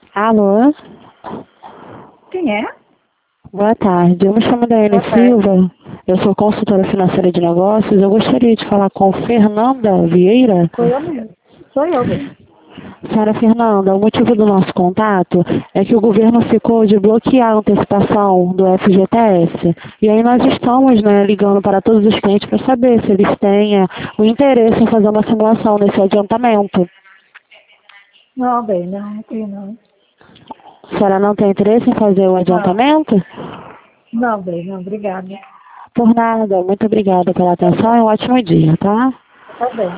Alô? Quem é? Boa tarde. Eu me chamo Daiane Boa tarde. Silva. Eu sou consultora financeira de negócios. Eu gostaria de falar com Fernanda Vieira. Sou eu mesmo. Sou eu mesmo. Senhora Fernanda, o motivo do nosso contato é que o governo ficou de bloquear a antecipação do FGTS. E aí nós estamos, ligando para todos os clientes para saber se eles têm o interesse em fazer uma simulação nesse adiantamento. Não, bem, não tenho não. A senhora não tem interesse em fazer o Não, adiantamento? não, bem, não, obrigada. Por nada. Muito obrigada pela atenção e um ótimo dia, tá? Tá bem.